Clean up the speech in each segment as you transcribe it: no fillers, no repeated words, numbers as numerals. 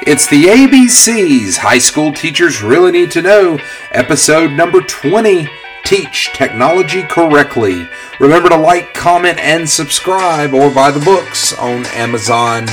It's the ABCs High School Teachers Really Need to Know, episode number 20, Teach Technology Correctly. Remember to like, comment, and subscribe or buy the books on Amazon.com.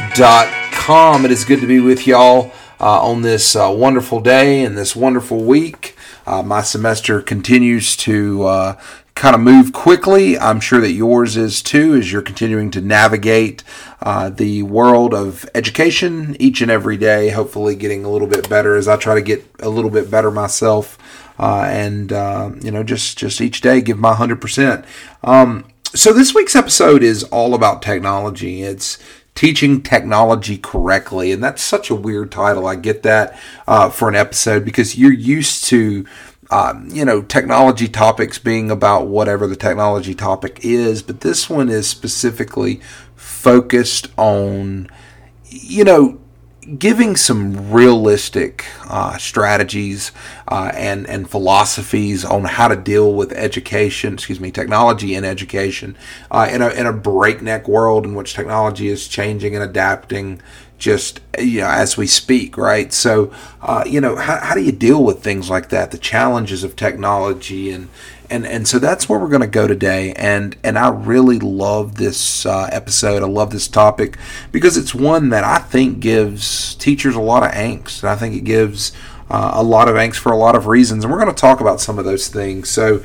It is good to be with y'all on this wonderful day and this wonderful week. My semester continues to kind of move quickly. I'm sure that yours is too, as you're continuing to navigate the world of education each and every day, hopefully getting a little bit better as I try to get a little bit better myself, and just each day give my 100%. So this week's episode is all about technology. It's teaching technology correctly, and that's such a weird title. I get that for an episode because you're used to technology topics being about whatever the technology topic is, but this one is specifically focused on, giving some realistic strategies and philosophies on how to deal with technology in education in a breakneck world in which technology is changing and adapting just as we speak, right? So how do you deal with things like that, the challenges of technology, and so that's where we're going to go today. And I really love this episode. I love this topic because it's one that I think gives teachers a lot of angst, and I think it gives a lot of angst for a lot of reasons, and we're going to talk about some of those things. So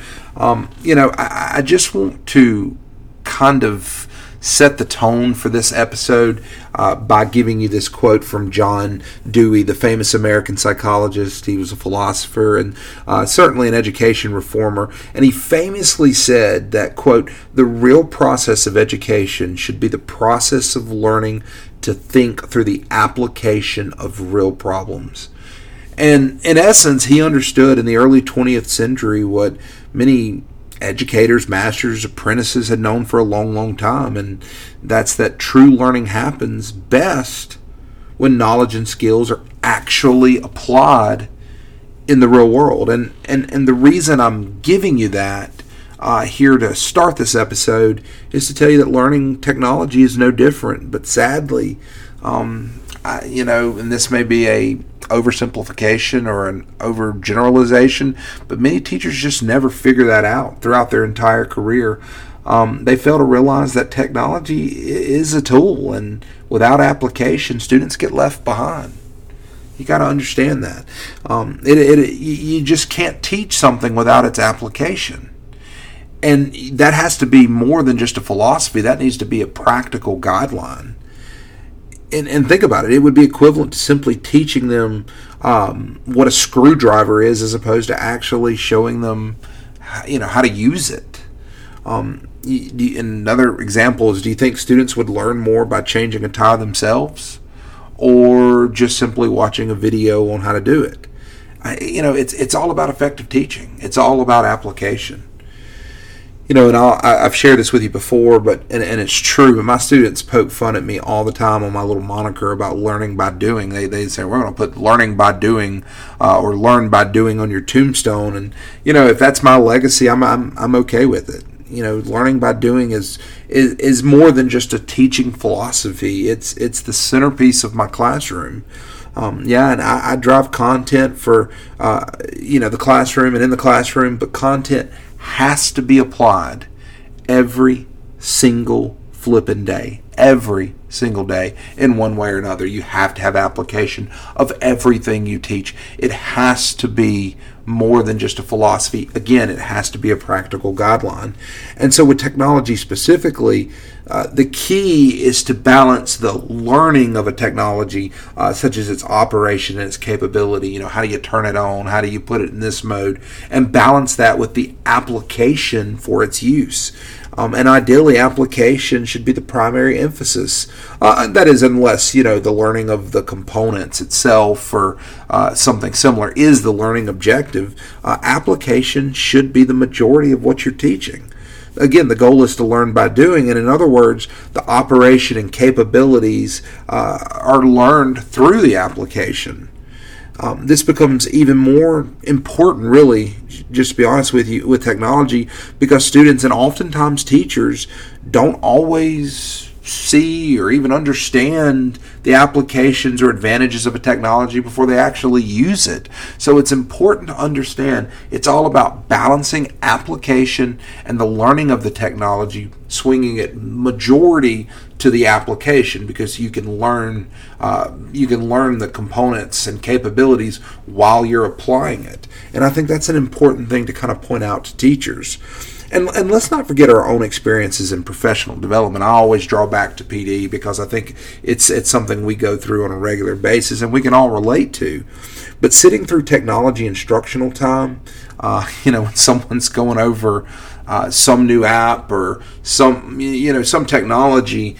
I just want to kind of set the tone for this episode by giving you this quote from John Dewey, the famous American psychologist. He was a philosopher and certainly an education reformer. And he famously said that, quote, "The real process of education should be the process of learning to think through the application of real problems." And in essence, he understood in the early 20th century what many educators, masters, apprentices had known for a long, long time, and that's that true learning happens best when knowledge and skills are actually applied in the real world. And the reason I'm giving you that here to start this episode is to tell you that learning technology is no different. But sadly, and this may be a oversimplification or an overgeneralization, but many teachers just never figure that out throughout their entire career. They fail to realize that technology is a tool, and without application, students get left behind. You got to understand that. You just can't teach something without its application. And that has to be more than just a philosophy. That needs to be a practical guideline. And think about it. It would be equivalent to simply teaching them what a screwdriver is, as opposed to actually showing them, how to use it. Another example is: do you think students would learn more by changing a tire themselves, or just simply watching a video on how to do it? It's all about effective teaching. It's all about application. And I've shared this with you before, and it's true. But my students poke fun at me all the time on my little moniker about learning by doing. They say, we're going to put learning by doing or learn by doing on your tombstone. And if that's my legacy, I'm okay with it. Learning by doing is more than just a teaching philosophy. It's the centerpiece of my classroom. And I drive content for the classroom and in the classroom, but content has to be applied every single flippin' day. Every single day in one way or another. You have to have application of everything you teach. It has to be more than just a philosophy. Again, it has to be a practical guideline. And so with technology specifically, the key is to balance the learning of a technology, such as its operation and its capability. How do you turn it on? How do you put it in this mode? And balance that with the application for its use. And ideally, application should be the primary emphasis. That is, unless, the learning of the components itself or something similar is the learning objective. Application should be the majority of what you're teaching. Again, the goal is to learn by doing, and in other words, the operation and capabilities are learned through the application. This becomes even more important, really, just to be honest with you, with technology, because students and oftentimes teachers don't always see or even understand the applications or advantages of a technology before they actually use it. So it's important to understand it's all about balancing application and the learning of the technology, swinging it majority to the application, because you can learn the components and capabilities while you're applying it. And I think that's an important thing to kind of point out to teachers. And let's not forget our own experiences in professional development. I always draw back to PD because I think it's something we go through on a regular basis and we can all relate to. But sitting through technology instructional time, when someone's going over some new app or some technology,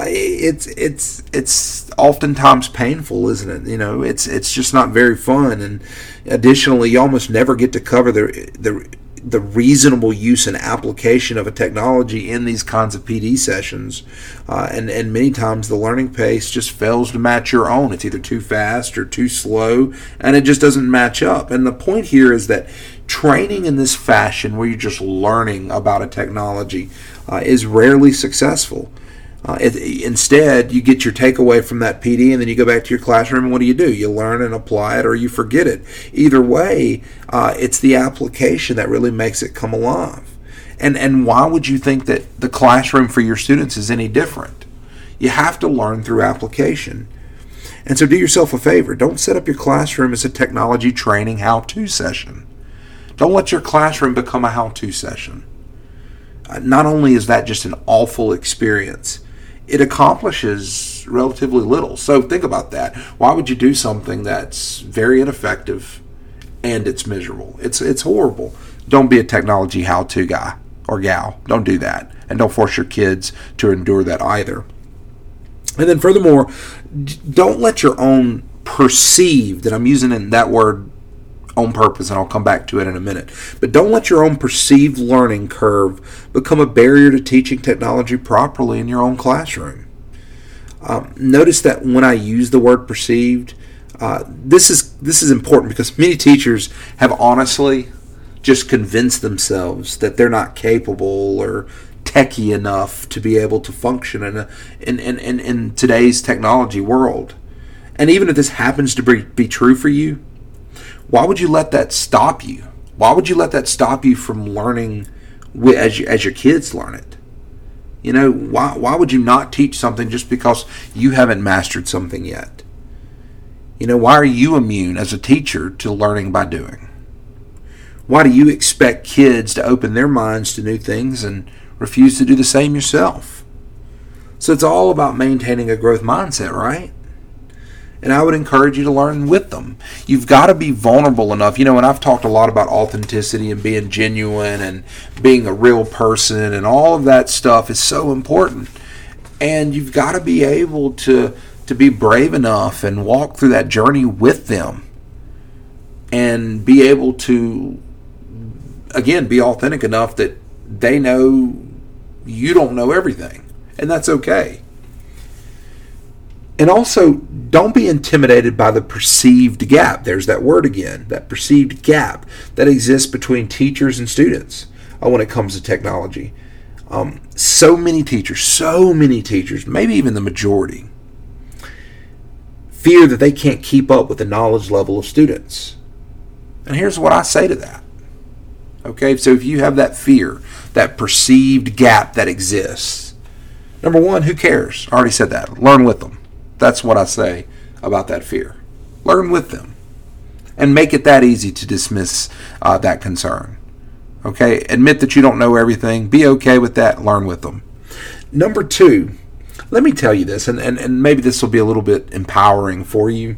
it's oftentimes painful, isn't it? It's just not very fun. And additionally, you almost never get to cover the reasonable use and application of a technology in these kinds of PD sessions, and many times the learning pace just fails to match your own. It's either too fast or too slow, and it just doesn't match up. And the point here is that training in this fashion, where you're just learning about a technology, is rarely successful. Instead, you get your takeaway from that PD and then you go back to your classroom, and what do? You learn and apply it, or you forget it. Either way, it's the application that really makes it come alive. And why would you think that the classroom for your students is any different? You have to learn through application. And so do yourself a favor. Don't set up your classroom as a technology training how-to session. Don't let your classroom become a how-to session. Not only is that just an awful experience, it accomplishes relatively little. So think about that. Why would you do something that's very ineffective and it's miserable? It's horrible. Don't be a technology how-to guy or gal. Don't do that. And don't force your kids to endure that either. And then furthermore, don't let your own perceived, and I'm using that word on purpose, and I'll come back to it in a minute, but don't let your own perceived learning curve become a barrier to teaching technology properly in your own classroom. Notice that when I use the word perceived, this is important because many teachers have honestly just convinced themselves that they're not capable or techie enough to be able to function in today's technology world. And even if this happens to be true for you, why would you let that stop you? Why would you let that stop you from learning as your kids learn it? Why would you not teach something just because you haven't mastered something yet? Why are you immune as a teacher to learning by doing? Why do you expect kids to open their minds to new things and refuse to do the same yourself? So it's all about maintaining a growth mindset, right? And I would encourage you to learn with them. You've got to be vulnerable enough. And I've talked a lot about authenticity and being genuine and being a real person, and all of that stuff is so important. And you've got to be able to be brave enough and walk through that journey with them and be able to, again, be authentic enough that they know you don't know everything. And that's okay. And also, don't be intimidated by the perceived gap. There's that word again, that perceived gap that exists between teachers and students when it comes to technology. So many teachers, maybe even the majority, fear that they can't keep up with the knowledge level of students. And here's what I say to that. Okay, so if you have that fear, that perceived gap that exists, number one, who cares? I already said that. Learn with them. That's what I say about that fear. Learn with them. And make it that easy to dismiss that concern. Okay? Admit that you don't know everything. Be okay with that. Learn with them. Number two, let me tell you this, and maybe this will be a little bit empowering for you.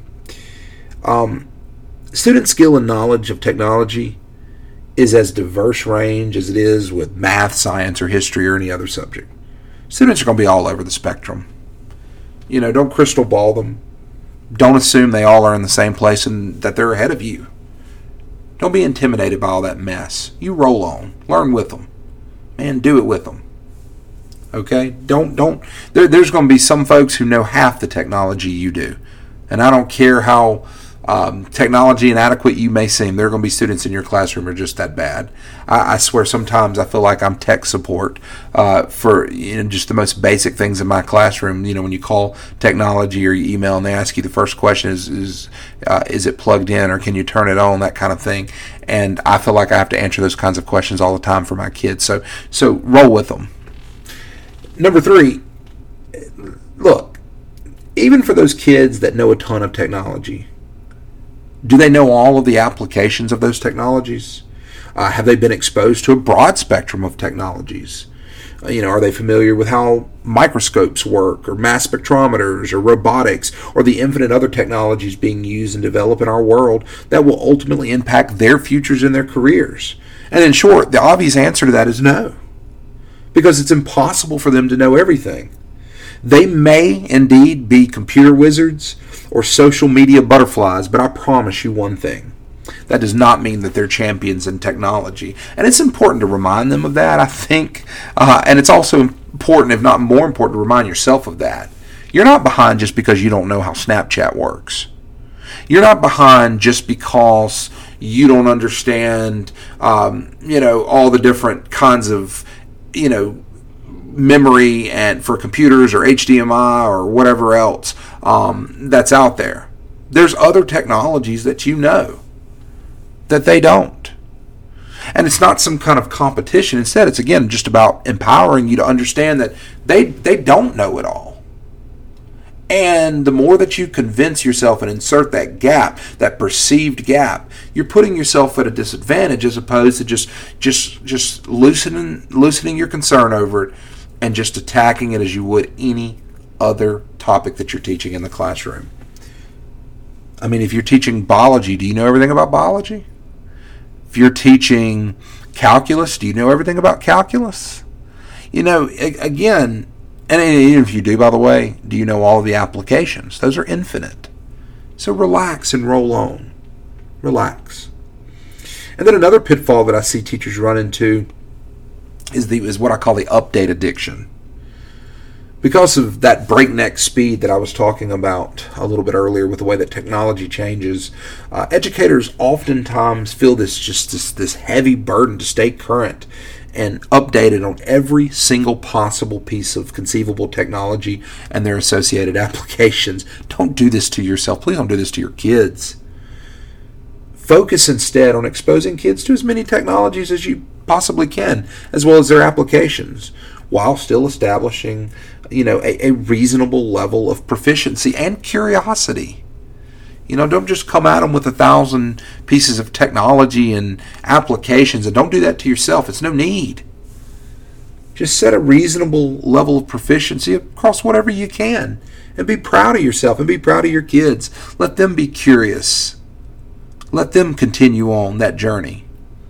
Student skill and knowledge of technology is as diverse range as it is with math, science, or history, or any other subject. Students are going to be all over the spectrum. Don't crystal ball them. Don't assume they all are in the same place and that they're ahead of you. Don't be intimidated by all that mess. You roll on. Learn with them. Man, do it with them. Okay? There's going to be some folks who know half the technology you do. And I don't care how Technology inadequate you may seem, there are going to be students in your classroom who are just that bad. I swear sometimes I feel like I'm tech support for just the most basic things in my classroom. When you call technology or you email and they ask you the first question is it plugged in or can you turn it on, that kind of thing. And I feel like I have to answer those kinds of questions all the time for my kids. So roll with them. Number 3, look, even for those kids that know a ton of technology, do they know all of the applications of those technologies? Have they been exposed to a broad spectrum of technologies? Are they familiar with how microscopes work, or mass spectrometers, or robotics, or the infinite other technologies being used and developed in our world that will ultimately impact their futures and their careers? And in short, the obvious answer to that is no, because it's impossible for them to know everything. They may indeed be computer wizards or social media butterflies, but I promise you one thing. That does not mean that they're champions in technology. And it's important to remind them of that, I think. And it's also important, if not more important, to remind yourself of that. You're not behind just because you don't know how Snapchat works. You're not behind just because you don't understand, all the different kinds of, memory and for computers or HDMI or whatever else that's out there. There's other technologies that that they don't. And it's not some kind of competition. Instead, it's again just about empowering you to understand that they don't know it all. And the more that you convince yourself and insert that gap, that perceived gap, you're putting yourself at a disadvantage as opposed to just loosening your concern over it and just attacking it as you would any other topic that you're teaching in the classroom. I mean, if you're teaching biology, do you know everything about biology? If you're teaching calculus, do you know everything about calculus? Again, and even if you do, by the way, do you know all of the applications? Those are infinite. So relax and roll on. Relax. And then another pitfall that I see teachers run into is what I call the update addiction. Because of that breakneck speed that I was talking about a little bit earlier with the way that technology changes, educators oftentimes feel this heavy burden to stay current and updated on every single possible piece of conceivable technology and their associated applications. Don't do this to yourself. Please don't do this to your kids. Focus instead on exposing kids to as many technologies as you possibly can, as well as their applications, while still establishing, a reasonable level of proficiency and curiosity. Don't just come at them with 1,000 pieces of technology and applications, and don't do that to yourself. It's no need. Just set a reasonable level of proficiency across whatever you can, and be proud of yourself and be proud of your kids. Let them be curious. Let them continue on that journey.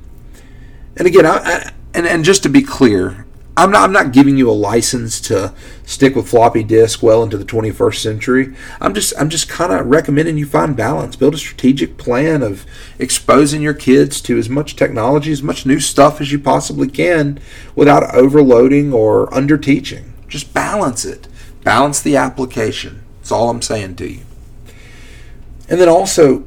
And again, and just to be clear, I'm not giving you a license to stick with floppy disk well into the 21st century. I'm just kind of recommending you find balance. Build a strategic plan of exposing your kids to as much technology, as much new stuff as you possibly can without overloading or underteaching. Just balance it. Balance the application. That's all I'm saying to you. And then also,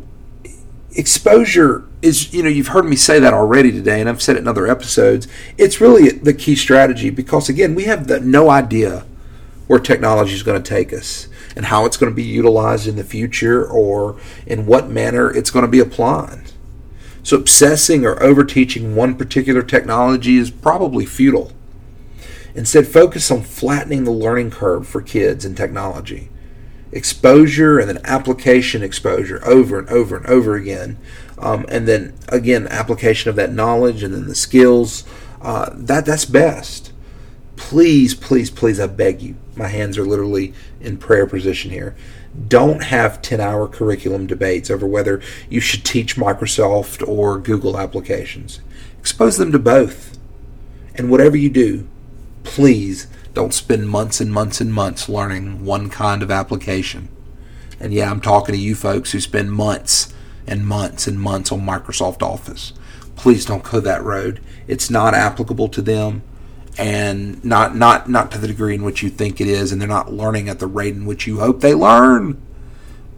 exposure is, you've heard me say that already today, and I've said it in other episodes. It's really the key strategy because, again, we have no idea where technology is going to take us and how it's going to be utilized in the future or in what manner it's going to be applied. So obsessing or overteaching one particular technology is probably futile. Instead, focus on flattening the learning curve for kids in technology. Exposure and then application exposure over and over and over again. And then, again, application of that knowledge and then the skills. That's best. Please, please, please, I beg you. My hands are literally in prayer position here. Don't have 10-hour curriculum debates over whether you should teach Microsoft or Google applications. Expose them to both. And whatever you do, please don't spend months and months and months learning one kind of application. And yeah, I'm talking to you folks who spend months and months and months on Microsoft Office. Please don't go that road. It's not applicable to them, and not to the degree in which you think it is, and they're not learning at the rate in which you hope they learn.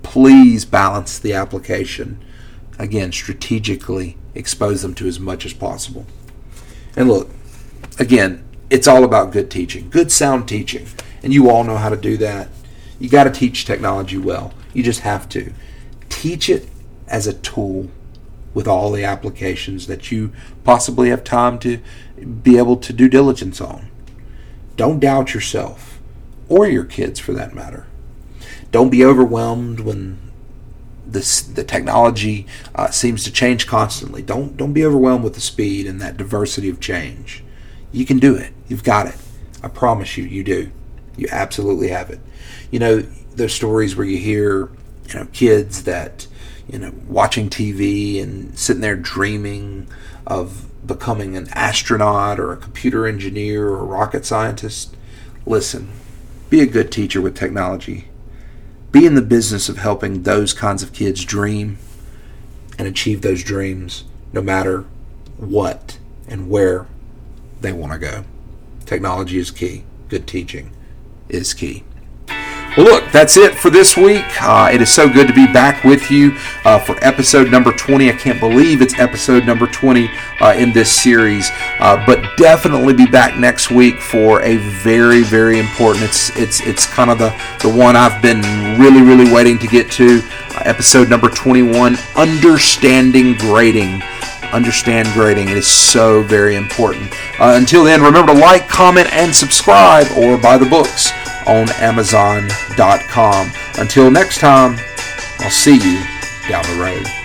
please balance the application. Again, strategically expose them to as much as possible. And look, again, it's all about good teaching, good sound teaching. And you all know how to do that. You got to teach technology well. You just have to. Teach it as a tool with all the applications that you possibly have time to be able to do diligence on. Don't doubt yourself, or your kids for that matter. Don't be overwhelmed when the technology seems to change constantly. Don't be overwhelmed with the speed and that diversity of change. You can do it. You've got it. I promise you, you do. You absolutely have it. You know, there's stories where you hear, kids that, watching TV and sitting there dreaming of becoming an astronaut or a computer engineer or a rocket scientist. Listen, be a good teacher with technology. Be in the business of helping those kinds of kids dream and achieve those dreams no matter what and where they want to go. Technology is key. Good teaching is key. Well, look, that's it for this week. It is so good to be back with you for episode number 20. I can't believe it's episode number 20 in this series, but definitely be back next week for a very, very important. It's kind of the one I've been really waiting to get to. Episode number 21, Understanding Grading. Understand grading. It is so very important. Until then, remember to like, comment, and subscribe, or buy the books on Amazon.com. Until next time, I'll see you down the road.